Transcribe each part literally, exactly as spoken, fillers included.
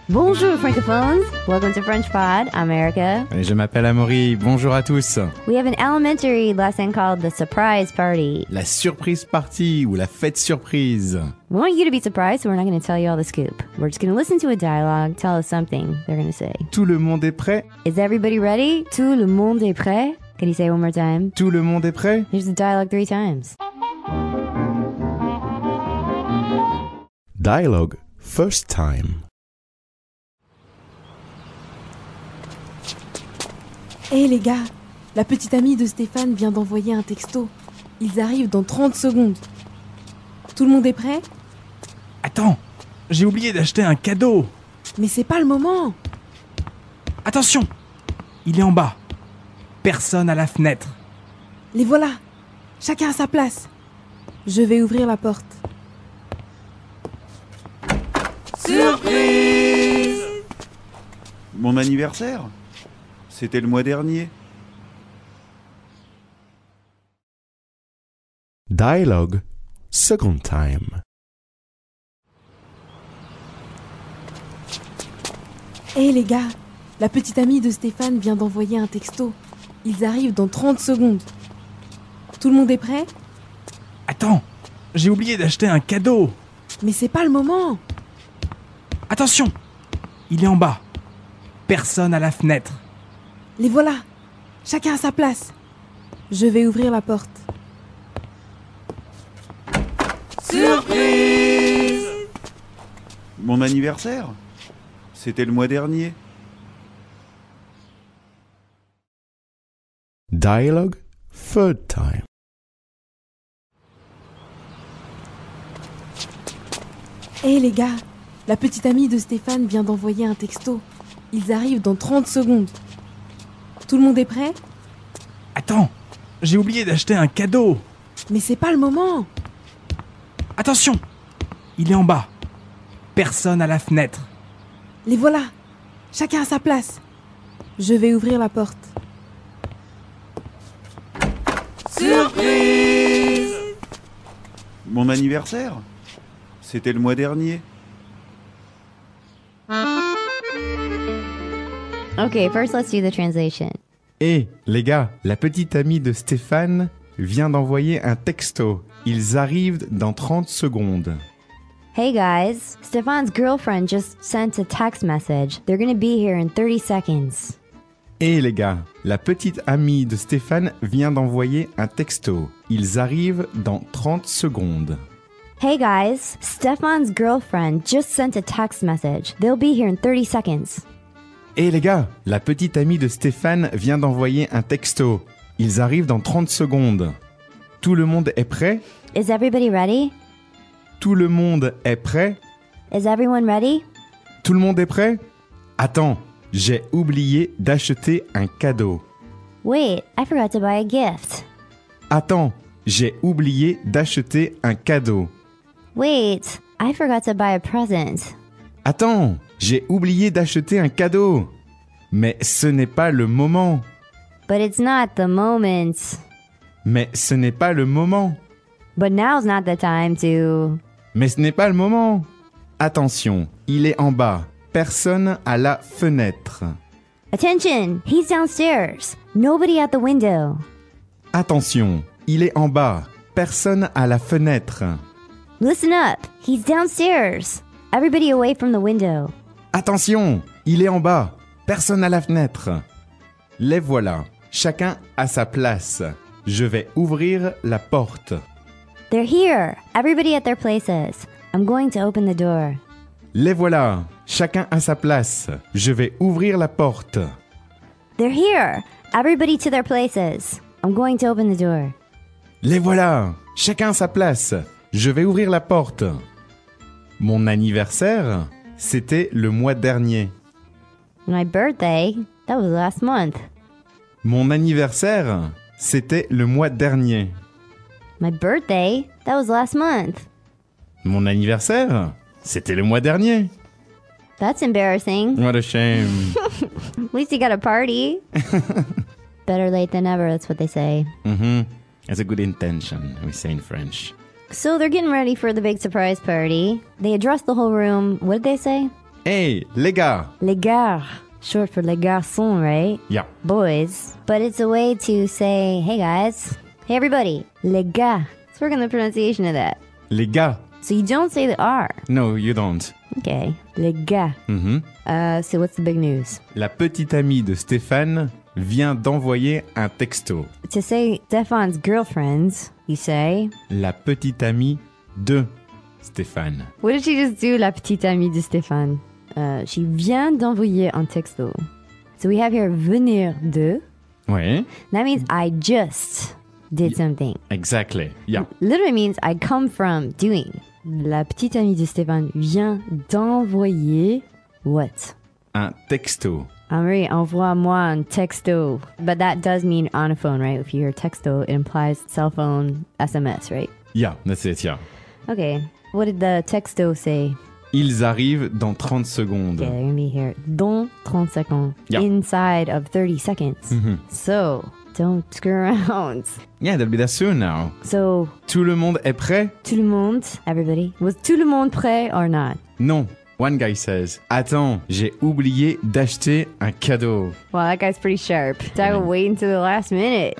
Bonjour francophones, welcome to French Pod. I'm Erica. Et je m'appelle Amaury, bonjour à tous. We have an elementary lesson called the surprise party. La surprise party ou la fête surprise. We want you to be surprised, so we're not going to tell you all the scoop. We're just going to listen to a dialogue, tell us something they're going to say. Tout le monde est prêt? Is everybody ready? Tout le monde est prêt? Can you say it one more time? Tout le monde est prêt? Here's the dialogue three times. Dialogue first time. Hé hey les gars, la petite amie de Stéphane vient d'envoyer un texto. Ils arrivent dans trente secondes. Tout le monde est prêt? Attends, j'ai oublié d'acheter un cadeau. Mais c'est pas le moment. Attention, il est en bas. Personne à la fenêtre. Les voilà, chacun à sa place. Je vais ouvrir la porte. Surprise! Mon anniversaire? C'était le mois dernier. Dialogue second time. Hé hey les gars, la petite amie de Stéphane vient d'envoyer un texto. Ils arrivent dans trente secondes. Tout le monde est prêt? Attends, j'ai oublié d'acheter un cadeau. Mais c'est pas le moment. Attention, il est en bas. Personne à la fenêtre. Les voilà, chacun à sa place. Je vais ouvrir la porte. Surprise! Mon anniversaire? C'était le mois dernier. Dialogue third time. Hé hey les gars, la petite amie de Stéphane vient d'envoyer un texto. Ils arrivent dans trente secondes. Tout le monde est prêt? Attends, j'ai oublié d'acheter un cadeau. Mais c'est pas le moment. Attention, il est en bas. Personne à la fenêtre. Les voilà, chacun à sa place. Je vais ouvrir la porte. Surprise! Mon anniversaire? C'était le mois dernier. Okay, first let's do the translation. Et les gars, la petite amie de Stéphane vient d'envoyer un texto. Ils arrivent dans trente secondes. Hey guys, Stephane's girlfriend just sent a text message. They're going to be here in thirty seconds. Et les gars, la petite amie de Stéphane vient d'envoyer un texto. Ils arrivent dans trente secondes. Hey guys, Stephane's girlfriend just sent a text message. They'll be here in thirty seconds. Et les gars, la petite amie de Stéphane vient d'envoyer un texto. Ils arrivent dans trente secondes. Tout le monde est prêt? Is everybody ready? Tout le monde est prêt? Is everyone ready? Tout le monde est prêt? Attends, j'ai oublié d'acheter un cadeau. Wait, I forgot to buy a gift. Attends, j'ai oublié d'acheter un cadeau. Wait, I forgot to buy a present. Attends, j'ai oublié d'acheter un cadeau. Mais ce n'est pas le moment. But it's not the moment. Mais ce n'est pas le moment. But now's not the time to... Mais ce n'est pas le moment. Attention, il est en bas. Personne à la fenêtre. Attention, he's downstairs. Nobody at the window. Attention, il est en bas. Personne à la fenêtre. Listen up, he's downstairs. Everybody away from the window. Attention, il est en bas. Personne à la fenêtre. Les voilà. Chacun à sa place. Je vais ouvrir la porte. They're here. Everybody at their places. I'm going to open the door. Les voilà. Chacun à sa place. Je vais ouvrir la porte. They're here. Everybody to their places. I'm going to open the door. Les voilà. Chacun à sa place. Je vais ouvrir la porte. Mon anniversaire, c'était le mois dernier. My birthday, that was last month. Mon anniversaire, c'était le mois dernier. My birthday, that was last month. Mon anniversaire, c'était le mois dernier. That's embarrassing. What a shame. At least you got a party. Better late than never, that's what they say. Mm-hmm. That's a good intention, we say in French. So they're getting ready for the big surprise party. They address the whole room. What did they say? Hey, les gars. Les gars. Short for les garçons, right? Yeah. Boys. But it's a way to say, hey guys. Hey everybody. Les gars. Let's work on the pronunciation of that. Les gars. So you don't say the R. No, you don't. Okay. Les gars. Mhm. Uh, so what's the big news? La petite amie de Stéphane vient d'envoyer un texto. To say Stéphane's girlfriends, you say... La petite amie de Stéphane. What did she just do, la petite amie de Stéphane? Uh, she vient d'envoyer un texto. So we have here venir de. Ouais. That means I just did something. Exactly. Yeah. Literally means I come from doing. La petite amie de Stéphane vient d'envoyer what? Un texto. Henri, envoie-moi un texto. But that does mean on a phone, right? If you hear texto, it implies cell phone S M S, right? Yeah, that's it, yeah. Okay. What did the texto say? Ils arrivent dans trente secondes. Okay, they're gonna be here. Dans trente secondes. Yeah. Inside of thirty seconds. Mhm. So, don't screw around. Yeah, they'll be there soon now. So, Tout le monde est prêt? tout le monde, everybody, was tout le monde prêt or not? Non. One guy says, attends, j'ai oublié d'acheter un cadeau. Well, that guy's pretty sharp. I will wait until the last minute.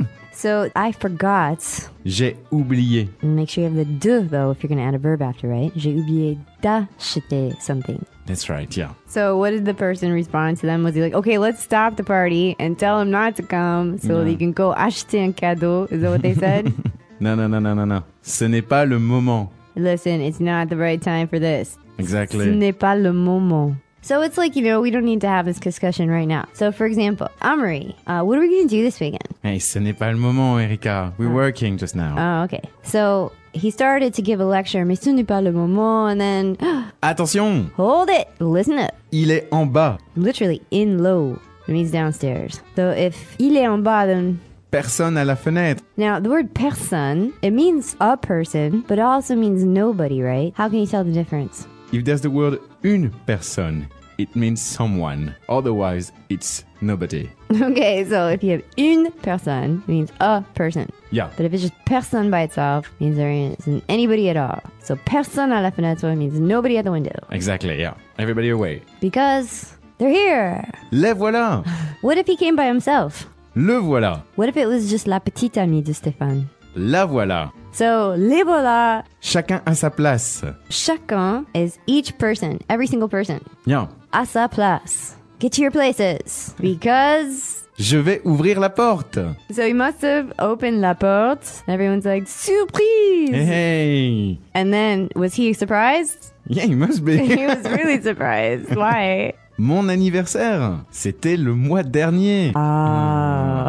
So, I forgot. J'ai oublié. Make sure you have the de, though, if you're going to add a verb after, right? J'ai oublié d'acheter something. That's right, yeah. So, what did the person respond to them? Was he like, okay, let's stop the party and tell him not to come so No. that you can go acheter un cadeau? Is that what they said? Non, non, non, non, non, non. Ce n'est pas le moment. Listen, it's not the right time for this. Ce Exactly. n'est pas le moment. So it's like, you know, we don't need to have this discussion right now. So, for example, Amory, uh, what are we going to do this weekend? Hey, ce n'est pas le moment, Erika. We're working just now. Oh, okay. So, he started to give a lecture, mais ce n'est pas le moment, and then, Attention, hold it, listen up. il est en bas. Literally, in low. It means downstairs. So, if il est en bas, then... Personne à la fenêtre. Now, the word personne, it means a person, but it also means nobody, right? How can you tell the difference? If there's the word une personne, it means someone. Otherwise, it's nobody. Okay, so if you have une personne, it means a person. Yeah. But if it's just personne by itself, it means there isn't anybody at all. So personne à la fenêtre means nobody at the window. Exactly, yeah. Everybody away. Because they're here. Les voilà. What if he came by himself? Le voilà. What if it was just la petite amie de Stéphane? La voilà. So, les voilà. Chacun à sa place. Chacun is each person, every single person. Yeah. À sa place. Get to your places. Because... Je vais ouvrir la porte. So he must have opened la porte. And everyone's like, surprise! Hey, hey. And then, was he surprised? Yeah, he must be. He was really surprised. Why? Mon anniversaire, c'était le mois dernier. Ah.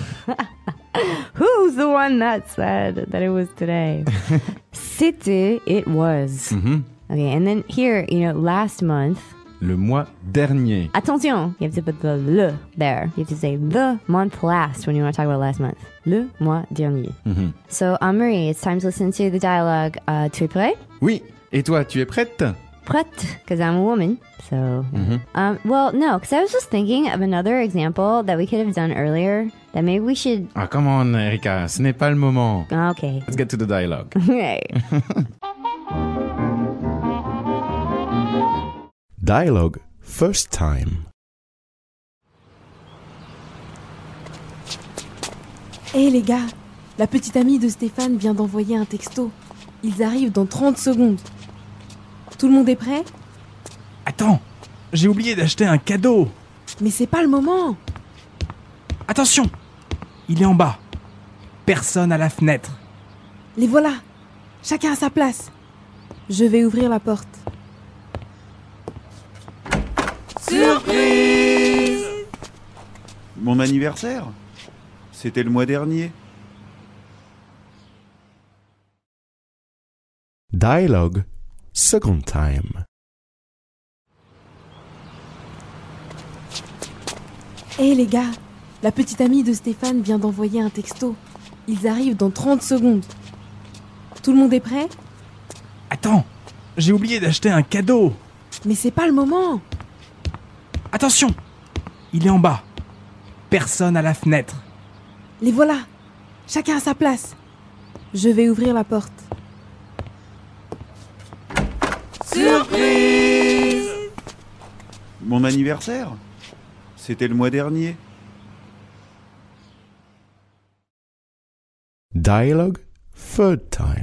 Who's the one that said that it was today? C'était, it was. Mhm. Okay, and then here, you know, last month. Le mois dernier. Attention, you have to put the le there. You have to say the month last when you want to talk about last month. Le mois dernier. Mhm. So, Anne-Marie, it's time to listen to the dialogue. Uh, tu es prêt? Oui. Et toi, tu es prête? Prête, because I'm a woman. So, Mhm. um, well, no, because I was just thinking of another example that we could have done earlier that maybe we should. Ah, come on, Erika, ce n'est pas le moment. Okay. Let's get to the dialogue. Okay. Dialogue, first time. Hé les gars, la petite amie de Stéphane vient d'envoyer un texto. Ils arrivent dans trente secondes. Tout le monde est prêt? Attends, j'ai oublié d'acheter un cadeau. Mais c'est pas le moment. Attention, il est en bas. Personne à la fenêtre. Les voilà. Chacun à sa place. Je vais ouvrir la porte. Surprise! Mon anniversaire? C'était le mois dernier. Dialogue, second time. Hé les gars, la petite amie de Stéphane vient d'envoyer un texto. Ils arrivent dans trente secondes. Tout le monde est prêt? Attends, j'ai oublié d'acheter un cadeau. Mais c'est pas le moment. Attention, il est en bas. Personne à la fenêtre. Les voilà. Chacun à sa place. Je vais ouvrir la porte. Surprise! Mon anniversaire? C'était le mois dernier. Dialogue third time.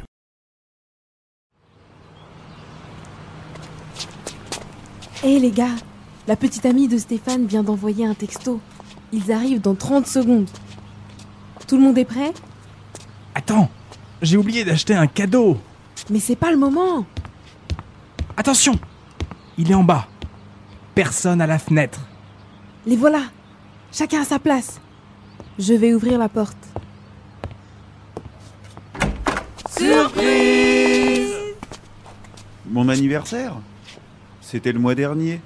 Hé les gars, la petite amie de Stéphane vient d'envoyer un texto. Ils arrivent dans trente secondes. Tout le monde est prêt? Attends, j'ai oublié d'acheter un cadeau. Mais c'est pas le moment. Attention, il est en bas. Personne à la fenêtre. Les voilà. Chacun à sa place. Je vais ouvrir la porte. Surprise! Mon anniversaire? C'était le mois dernier.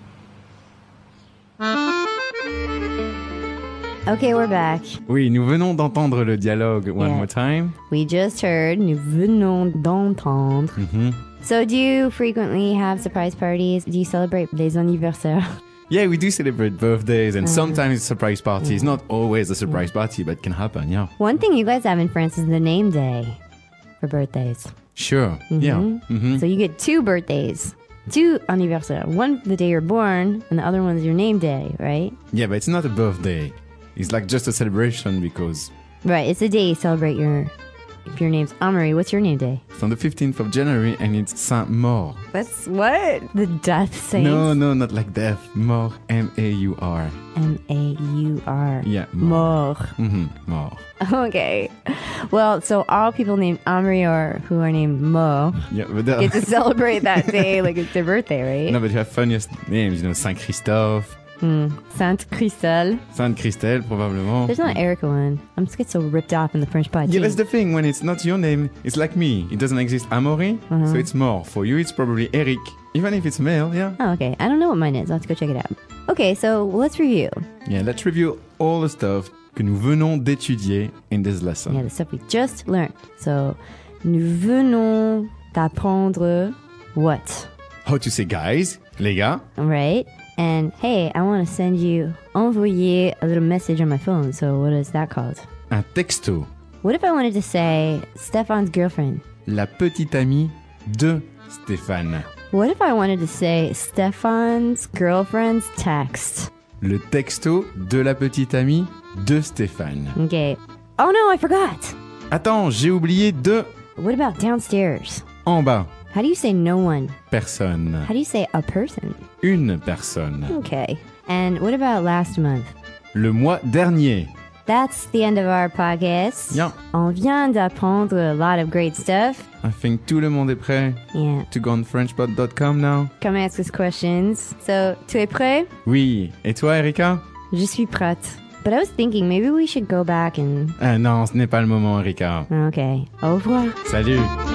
Okay, we're back. Oui, nous venons d'entendre le dialogue one Yeah. more time. We just heard, nous venons d'entendre. Mhm. So do you frequently have surprise parties? Do you celebrate les anniversaires? Yeah, we do celebrate birthdays and Uh, sometimes surprise parties. Not always a surprise party, but can happen, yeah. One thing you guys have in France is the name day for birthdays. Sure, yeah. Mhm. So you get two birthdays, two anniversaires. One the day you're born, and the other one is your name day, right? Yeah, but it's not a birthday. It's like just a celebration because Right, it's the day you celebrate your... If your name's Amory, what's your name day? it's on the fifteenth of January and it's Saint-Maur. What's what? The death saint? No, no, not like death. Maur, M A U R. M A U R. Yeah, Maur. Mort. Mhm, Maur. Okay. Well, so all people named Amory or who are named Mo Yeah, but there get to celebrate that day like it's their birthday, right? No, but you have funniest names, you know, Saint Christophe, Hmm. Sainte Christelle. Sainte Christelle, probablement. There's not an Erica one. I'm just get so ripped off in the French pod. Yeah, too. that's the thing. When it's not your name, it's like me. It doesn't exist Amaury, Uh-huh. so it's more. For you, it's probably Eric. Even if it's male, yeah. Oh, okay. I don't know what mine is. I'll have to go check it out. Okay, so let's review. Yeah, let's review all the stuff que nous venons d'étudier in this lesson. Yeah, the stuff we just learned. So, nous venons d'apprendre what? How to say guys, les gars. Right? And hey, I want to send you envoyer a little message on my phone. So what is that called? Un texto. What if I wanted to say Stefan's girlfriend? La petite amie de Stéphane. What if I wanted to say Stefan's girlfriend's text? Le texto de la petite amie de Stéphane. Okay. Oh no, I forgot. Attends, j'ai oublié de What about downstairs? en bas. How do you say no one? Personne. How do you say a person? Une personne. Okay. And what about last month? Le mois dernier. That's the end of our podcast. Yeah. On vient d'apprendre a lot of great stuff. I think tout le monde est prêt Yeah. to go on frenchpod dot com now. Come ask us questions. So, tu es prêt? Oui. Et toi, Erika? Je suis prête. But I was thinking maybe we should go back and... Ah non, ce n'est pas le moment, Erika. Okay. Au revoir. Salut.